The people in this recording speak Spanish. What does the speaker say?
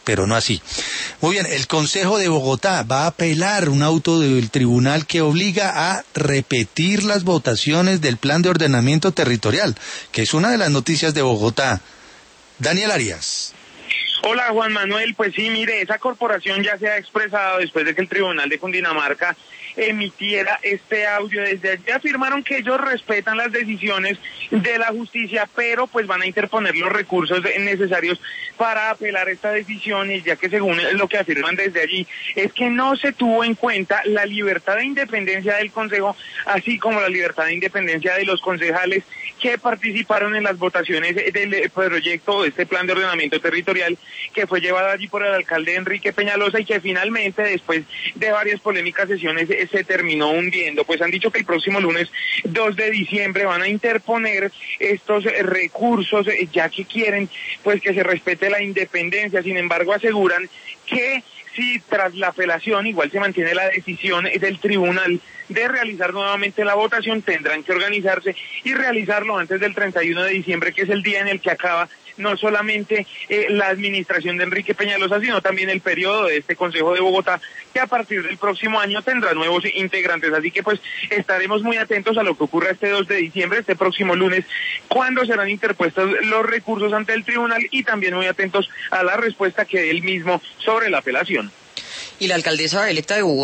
pero no así. Muy bien, el Consejo de Bogotá va a apelar un auto del tribunal que obliga a repetir las votaciones del Plan de Ordenamiento Territorial, que es una de las noticias de Bogotá. Daniel Arias. Hola Juan Manuel, pues sí, mire, esa corporación ya se ha expresado después de que el Tribunal de Cundinamarca emitiera este audio. Desde allí afirmaron que ellos respetan las decisiones de la justicia, pero pues van a interponer los recursos necesarios para apelar esta decisión, y ya que según lo que afirman desde allí es que no se tuvo en cuenta la libertad de independencia del Consejo, así como la libertad de independencia de los concejales que participaron en las votaciones del proyecto, de este plan de ordenamiento territorial que fue llevado allí por el alcalde Enrique Peñalosa y que finalmente, después de varias polémicas sesiones, se terminó hundiendo. Pues han dicho que el próximo lunes 2 de diciembre van a interponer estos recursos, ya que quieren pues que se respete la independencia. Sin embargo, aseguran que si tras la apelación igual se mantiene la decisión del tribunal de realizar nuevamente la votación, tendrán que organizarse y realizarlo antes del 31 de diciembre, que es el día en el que acaba no solamente la administración de Enrique Peñalosa, sino también el periodo de este Consejo de Bogotá, que a partir del próximo año tendrá nuevos integrantes. Así que pues estaremos muy atentos a lo que ocurra este 2 de diciembre, este próximo lunes, cuando serán interpuestos los recursos ante el tribunal, y también muy atentos a la respuesta que dé él mismo sobre la apelación. Y la alcaldesa electa de Bogotá